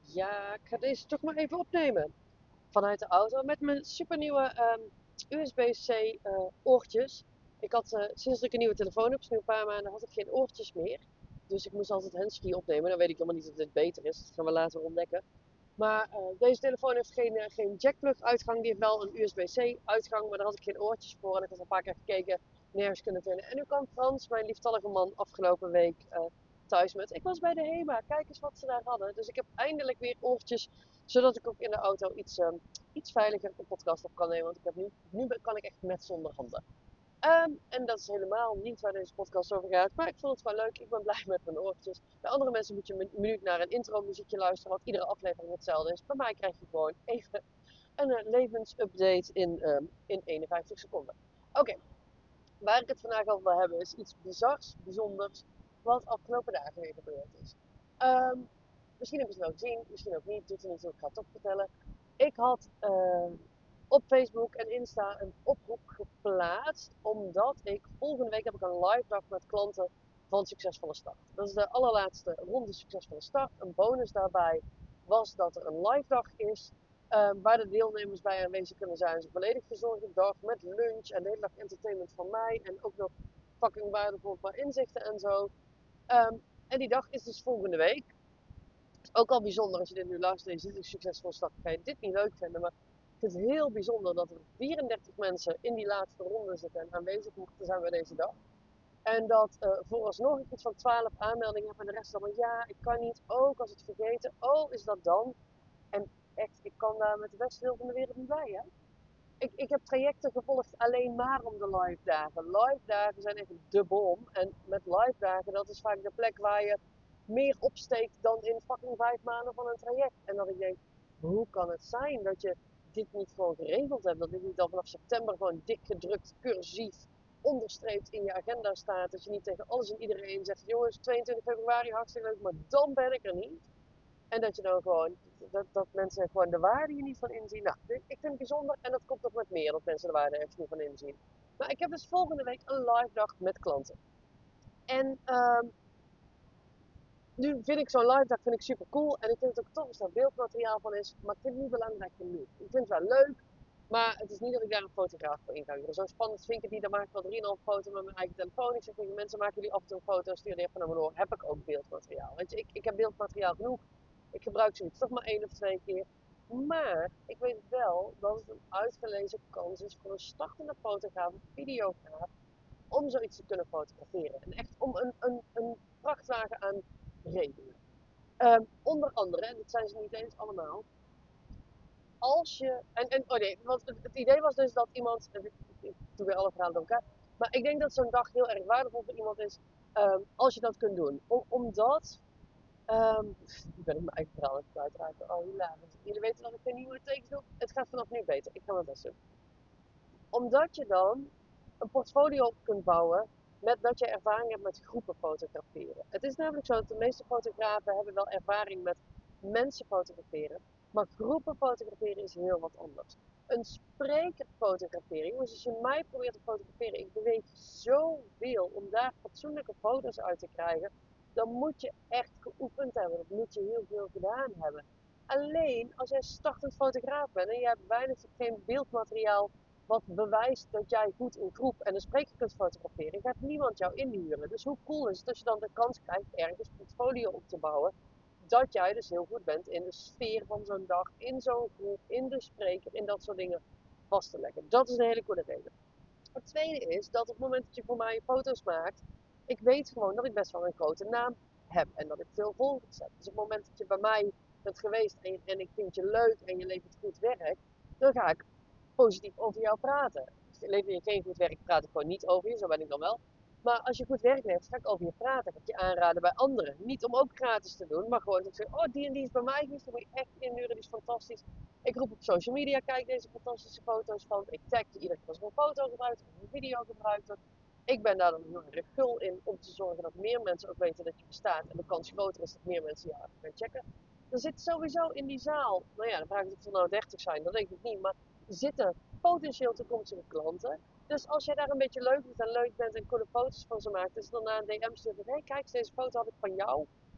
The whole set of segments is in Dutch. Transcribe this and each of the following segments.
Ja, ik ga deze toch maar even opnemen. Vanuit de auto met mijn supernieuwe USB-C oortjes. Ik had sinds dat ik een nieuwe telefoon heb, nu een paar maanden, had ik geen oortjes meer. Dus ik moest altijd handsfree opnemen. Dan weet ik helemaal niet of dit beter is. Dat gaan we later ontdekken. Maar deze telefoon heeft geen jackplug uitgang. Die heeft wel een USB-C uitgang. Maar daar had ik geen oortjes voor. En ik had al een paar keer gekeken. Nergens kunnen vinden. En nu kwam Frans, mijn lieftallige man, afgelopen week thuis met. Ik was bij de HEMA. Kijk eens wat ze daar hadden. Dus ik heb eindelijk weer oortjes. Zodat ik ook in de auto iets veiliger een podcast op kan nemen. Want ik heb nu kan ik echt met zonder handen. En dat is helemaal niet waar deze podcast over gaat. Maar ik vond het wel leuk. Ik ben blij met mijn oortjes. Bij andere mensen moet je een minuut naar een intro muziekje luisteren. Want iedere aflevering hetzelfde is. Bij mij krijg je gewoon even een levensupdate in 51 seconden. Oké, waar ik het vandaag over wil hebben is iets bizars, bijzonders. Wat afgelopen dagen weer gebeurd is. Um, Misschien heb je het wel gezien, misschien ook niet. Doet er niet toe, ik ga het toch vertellen. Ik had op Facebook en Insta een oproep geplaatst, omdat ik volgende week heb ik een live dag met klanten van Succesvolle Start. Dat is de allerlaatste ronde Succesvolle Start. Een bonus daarbij was dat er een live dag is, waar de deelnemers bij aanwezig kunnen zijn. Het is een volledig verzorgde dag met lunch en de hele dag entertainment van mij en ook nog fucking waardevol qua inzichten en zo. En die dag is dus volgende week. Ook al bijzonder als je dit nu luistert en je ziet een succesvol start, kan je dit niet leuk vinden. Maar ik vind het heel bijzonder dat er 34 mensen in die laatste ronde zitten en aanwezig mochten zijn bij deze dag. En dat vooralsnog ik iets van 12 aanmeldingen heb en de rest allemaal ja, ik kan niet, ook als het vergeten, oh is dat dan? En echt, ik kan daar met de beste wil van de wereld niet bij, hè? Ik heb trajecten gevolgd alleen maar om de live dagen. Live dagen zijn echt de bom. En met live dagen, dat is vaak de plek waar je meer opsteekt dan in fucking 5 maanden van een traject. En dat ik denk, hoe kan het zijn dat je dit niet gewoon geregeld hebt? Dat dit niet al vanaf september gewoon dik gedrukt, cursief, onderstreept in je agenda staat. Dat je niet tegen alles en iedereen zegt, jongens, 22 februari, hartstikke leuk, maar dan ben ik er niet. En dat je dan gewoon, dat mensen gewoon de waarde hier niet van inzien. Nou, ik vind het bijzonder en dat komt nog met meer, dat mensen de waarde ergens niet van inzien. Maar ik heb dus volgende week een live dag met klanten. En nu vind ik zo'n live dag vind ik super cool. En ik vind het ook tof als er beeldmateriaal van is. Maar ik vind het niet belangrijk genoeg. Ik vind het wel leuk. Maar het is niet dat ik daar een fotograaf voor in ga huren. Zo'n spannend vinkje die dan maak ik wel 3,5 foto met mijn eigen telefoon. Ik zeg tegen mensen, maken jullie af en toe een foto, stuur die even naar me door. Heb ik ook beeldmateriaal. Weet je, ik heb beeldmateriaal genoeg. Ik gebruik zoiets toch maar 1 of 2 keer. Maar ik weet wel dat het een uitgelezen kans is voor een startende fotograaf of videograaf om zoiets te kunnen fotograferen. En echt om een vrachtwagen aan redenen. Onder andere, en dat zijn ze niet eens allemaal, als je. Oh nee, want het idee was dus dat iemand. Ik doe weer alle verhalen door elkaar. Maar ik denk dat zo'n dag heel erg waardevol voor iemand is. Als je dat kunt doen. Omdat. Ik ben ik mijn eigen verhaal even kwijtraken. Oh, hilarisch. Jullie weten dat ik geen nieuwe tekens doe. Het gaat vanaf nu beter. Ik ga mijn best doen. Omdat je dan een portfolio op kunt bouwen met dat je ervaring hebt met groepen fotograferen. Het is namelijk zo dat de meeste fotografen hebben wel ervaring met mensen fotograferen, maar groepen fotograferen is heel wat anders. Een spreker fotograferen, jongens, als je mij probeert te fotograferen, ik beweeg zoveel om daar fatsoenlijke foto's uit te krijgen, dan moet je echt geoefend hebben, dat moet je heel veel gedaan hebben. Alleen als jij startend fotograaf bent en je hebt weinig tot geen beeldmateriaal wat bewijst dat jij goed in groep en een spreker kunt fotograferen, gaat niemand jou inhuren. Dus hoe cool is het als je dan de kans krijgt ergens een portfolio op te bouwen, dat jij dus heel goed bent in de sfeer van zo'n dag, in zo'n groep, in de spreker, in dat soort dingen vast te leggen. Dat is een hele goede reden. Het tweede is dat op het moment dat je voor mij foto's maakt, ik weet gewoon dat ik best wel een grote naam heb en dat ik veel volgers heb. Dus op het moment dat je bij mij bent geweest en ik vind je leuk en je levert goed werk, dan ga ik positief over jou praten. Lever je geen goed werk, praat ik gewoon niet over je, zo ben ik dan wel. Maar als je goed werk levert, ga ik over je praten. Ga ik je aanraden bij anderen. Niet om ook gratis te doen, maar gewoon dat ik zeg, oh die en die is bij mij geweest, die moet je echt inhuren, die is fantastisch. Ik roep op social media, kijk deze fantastische foto's van. Ik tag je iedere keer als er een foto gebruikt of een video gebruikt wordt. Ik ben daar dan heel erg gul in om te zorgen dat meer mensen ook weten dat je bestaat. En de kans groter is dat meer mensen jou gaan checken. Er zit sowieso in die zaal, nou ja, dan vraag ik of er nou 30 zijn, dat denk ik niet. Maar er zitten potentieel toekomstige klanten. Dus als jij daar een beetje leuk bent en coole foto's van ze maakt, dus dan naar een DM stuurt van, hé kijk, deze foto had ik van jou.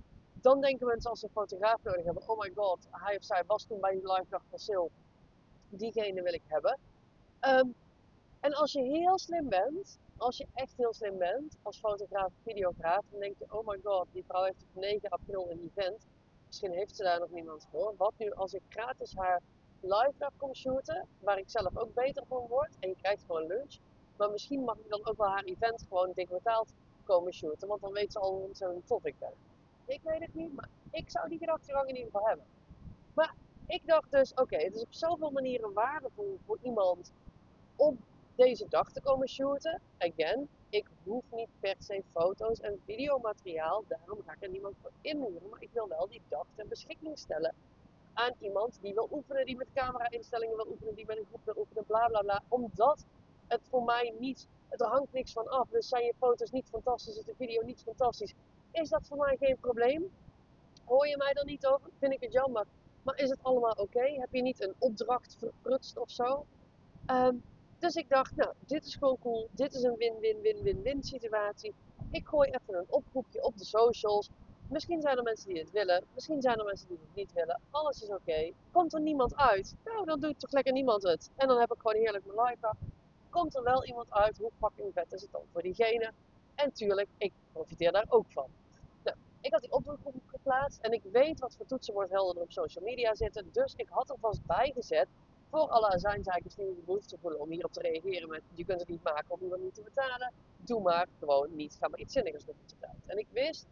Dan denken mensen als ze een fotograaf nodig hebben, oh my god, hij of zij was toen bij die live dag van Sil, diegene wil ik hebben. Ehm, en als je heel slim bent, als je echt heel slim bent, als fotograaf of videograaf, dan denk je, oh my god, die vrouw heeft op 9 april een event. Misschien heeft ze daar nog niemand voor. Wat nu als ik gratis haar live dag kom shooten, waar ik zelf ook beter van word, en je krijgt gewoon lunch. Maar misschien mag ik dan ook wel haar event gewoon dik betaald komen shooten, want dan weet ze al hoe zo'n tof ik ben. Ik weet het niet, maar ik zou die gedachtegang in ieder geval hebben. Maar ik dacht dus, oké, het is op zoveel manieren waardevol voor iemand om deze dag te komen shooten. Again, ik hoef niet per se foto's en videomateriaal, daarom ga ik er niemand voor inhuren, maar ik wil wel die dag ter beschikking stellen aan iemand die wil oefenen, die met camera-instellingen wil oefenen, die met een groep wil oefenen, bla bla bla. Omdat het voor mij niet, er hangt niks van af. Dus zijn je foto's niet fantastisch, is de video niet fantastisch, is dat voor mij geen probleem. Hoor je mij er niet over? Vind ik het jammer. Maar is het allemaal oké? Heb je niet een opdracht verprutst of zo? Ehm, dus ik dacht, nou, dit is gewoon cool. Dit is een win-win-win-win-win situatie. Ik gooi even een oproepje op de socials. Misschien zijn er mensen die het willen. Misschien zijn er mensen die het niet willen. Alles is oké. Komt er niemand uit? Nou, dan doet toch lekker niemand het. En dan heb ik gewoon heerlijk mijn live dag. Komt er wel iemand uit? Hoe fucking vet is het dan voor diegene? En tuurlijk, ik profiteer daar ook van. Nou, ik had die oproep geplaatst en ik weet wat voor toetsenbordhelden er op social media zitten. Dus ik had er vast bijgezet voor alle azijnzeikers die de behoefte voelen om hierop te reageren met je kunt het niet maken om iemand niet te betalen. Doe maar gewoon niet. Ga maar iets zinnigs doen met je tijd. En ik wist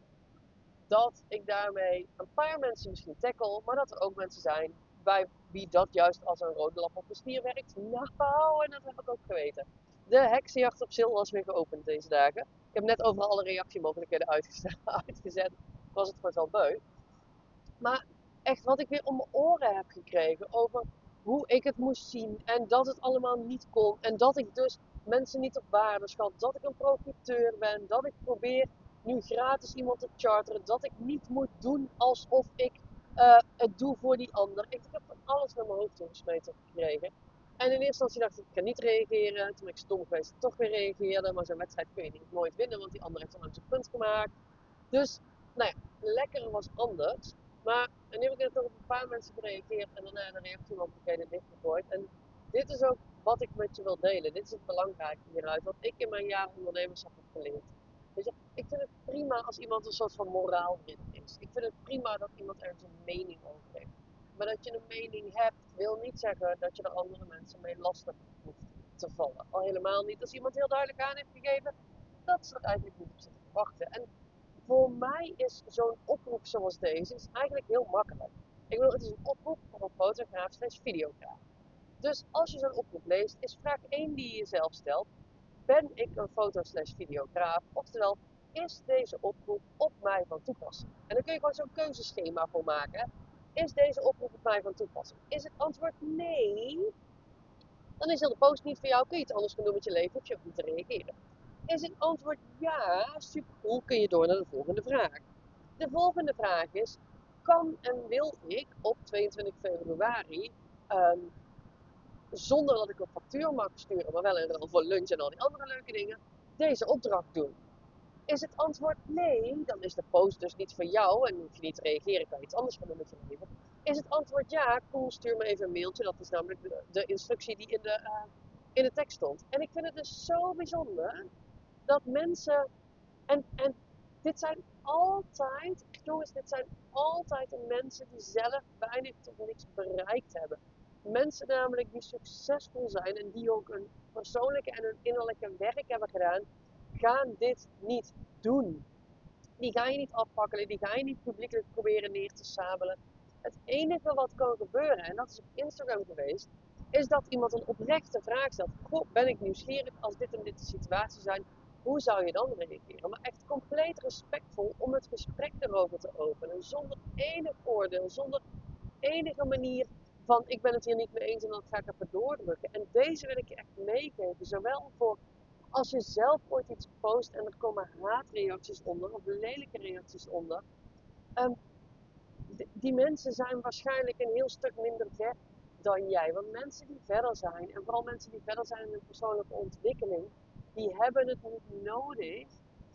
dat ik daarmee een paar mensen misschien tackle, maar dat er ook mensen zijn bij wie dat juist als een rode lap op de stier werkt. Nou, en dat heb ik ook geweten. De heksenjacht op Sil was weer geopend deze dagen. Ik heb net overal alle reactiemogelijkheden uitgezet. Was het gewoon zo beu. Maar echt wat ik weer om mijn oren heb gekregen over hoe ik het moest zien en dat het allemaal niet kon. En dat ik dus mensen niet op waarde schat. Dat ik een profiteur ben. Dat ik probeer nu gratis iemand te charteren. Dat ik niet moet doen alsof ik het doe voor die ander. Ik heb van alles naar mijn hoofd toegesmeten gekregen. En in eerste instantie dacht ik, ik ga niet reageren. Toen ik stom geweest toch weer reageerde. Maar zo'n wedstrijd kun je niet nooit winnen, want die ander heeft al lang zijn punt gemaakt. Dus, nou ja, lekker was anders. Maar en nu heb ik er toch op een paar mensen gereageerd en daarna de reactiemogelijkheden dichtgegooid. En dit is ook wat ik met je wil delen. Dit is het belangrijke hieruit. Wat ik in mijn jaren ondernemerschap heb geleerd. Weet je, ik vind het prima als iemand een soort van moraalridder is. Ik vind het prima dat iemand ergens een mening over heeft. Maar dat je een mening hebt, wil niet zeggen dat je er andere mensen mee lastig hoeft te vallen. Al helemaal niet als iemand heel duidelijk aan heeft gegeven dat ze er eigenlijk niet op zitten te wachten. En voor mij is zo'n oproep zoals deze is eigenlijk heel makkelijk. Ik bedoel, het is een oproep voor een fotograaf slash videograaf. Dus als je zo'n oproep leest, is vraag 1 die je jezelf stelt: ben ik een foto slash videograaf? Oftewel, is deze oproep op mij van toepassing? En dan kun je gewoon zo'n keuzeschema voor maken. Is deze oproep op mij van toepassing? Is het antwoord nee, dan is heel de post niet voor jou. Kun je iets anders gaan doen met je leven, hoef je ook niet te reageren. Is het antwoord ja, supercool, kun je door naar de volgende vraag. De volgende vraag is: kan en wil ik op 22 februari, zonder dat ik een factuur mag sturen, maar wel in ruil voor lunch en al die andere leuke dingen, deze opdracht doen? Is het antwoord nee, dan is de post dus niet voor jou en hoef je niet te reageren, kan je iets anders gaan doen met je leven. Is het antwoord ja, cool, stuur me even een mailtje. Dat is namelijk de instructie die in de tekst stond. En ik vind het dus zo bijzonder dat mensen, en dit zijn altijd, jongens, dit zijn altijd de mensen die zelf weinig tot niks bereikt hebben. Mensen namelijk die succesvol zijn en die ook een persoonlijke en een innerlijke werk hebben gedaan, gaan dit niet doen. Die ga je niet afpakkelen, die ga je niet publiekelijk proberen neer te sabelen. Het enige wat kan gebeuren, en dat is op Instagram geweest, is dat iemand een oprechte vraag stelt. Goh, ben ik nieuwsgierig als dit en dit de situatie zijn, hoe zou je dan reageren? Maar echt compleet respectvol om het gesprek erover te openen. Zonder enig oordeel, zonder enige manier van ik ben het hier niet mee eens en dat ga ik even doordrukken. En deze wil ik je echt meegeven, zowel voor als je zelf ooit iets post en er komen haatreacties onder of lelijke reacties onder. Um, die mensen zijn waarschijnlijk een heel stuk minder ver dan jij. Want mensen die verder zijn, en vooral mensen die verder zijn in hun persoonlijke ontwikkeling, die hebben het niet nodig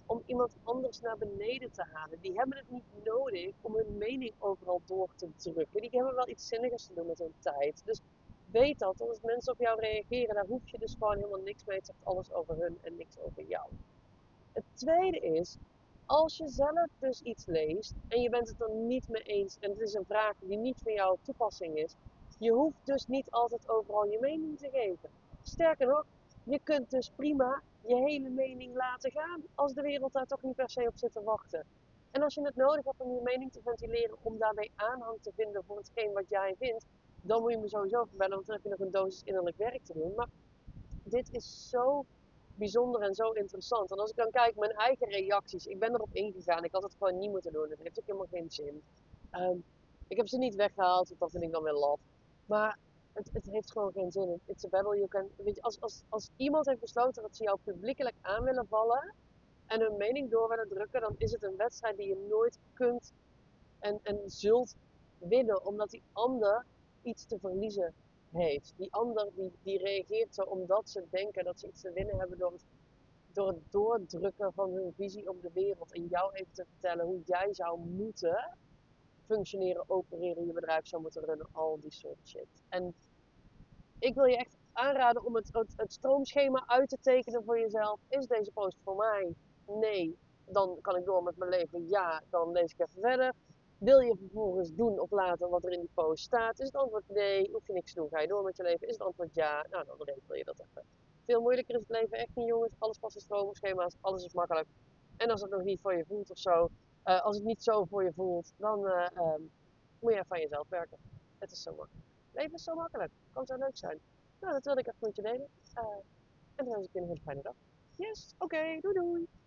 om iemand anders naar beneden te halen. Die hebben het niet nodig om hun mening overal door te drukken. Die hebben wel iets zinnigs te doen met hun tijd. Dus weet dat, als mensen op jou reageren, daar hoef je dus gewoon helemaal niks mee. Het zegt alles over hun en niks over jou. Het tweede is, als je zelf dus iets leest en je bent het er niet mee eens en het is een vraag die niet van jouw toepassing is, je hoeft dus niet altijd overal je mening te geven. Sterker nog, je kunt dus prima je hele mening laten gaan als de wereld daar toch niet per se op zit te wachten. En als je het nodig hebt om je mening te ventileren, om daarbij aanhang te vinden voor hetgeen wat jij vindt, dan moet je me sowieso verbellen, want dan heb je nog een dosis innerlijk werk te doen. Maar dit is zo bijzonder en zo interessant. En als ik dan kijk mijn eigen reacties, ik ben erop ingegaan. Ik had het gewoon niet moeten doen. Het heeft ook helemaal geen zin. Ehm, ik heb ze niet weggehaald, want dat vind ik dan weer laf. Maar het heeft gewoon geen zin. It's a battle you can. Weet je, als iemand heeft besloten dat ze jou publiekelijk aan willen vallen en hun mening door willen drukken, dan is het een wedstrijd die je nooit kunt en zult winnen, omdat die ander iets te verliezen heeft. Die ander die reageert zo omdat ze denken dat ze iets te winnen hebben door het doordrukken van hun visie op de wereld en jou even te vertellen hoe jij zou moeten functioneren, opereren, je bedrijf zou moeten runnen, al die soort shit. En ik wil je echt aanraden om het stroomschema uit te tekenen voor jezelf. Is deze post voor mij? Nee. Dan kan ik door met mijn leven. Ja, dan lees ik even verder. Wil je vervolgens doen of laten wat er in die post staat? Is het antwoord nee, hoef je niks te doen, ga je door met je leven? Is het antwoord ja? Nou, dan regel je dat even. Veel moeilijker is het leven echt niet, jongens. Alles past in stroomschema's, alles is makkelijk. En als het nog niet voor je voelt of zo, als het niet zo voor je voelt, dan moet je even aan jezelf werken. Het is zo makkelijk. Leven is zo makkelijk. Kan zo leuk zijn. Nou, dat wilde ik even met je delen. En dan wens ik je een hele fijne dag. Yes, oké, doei doei.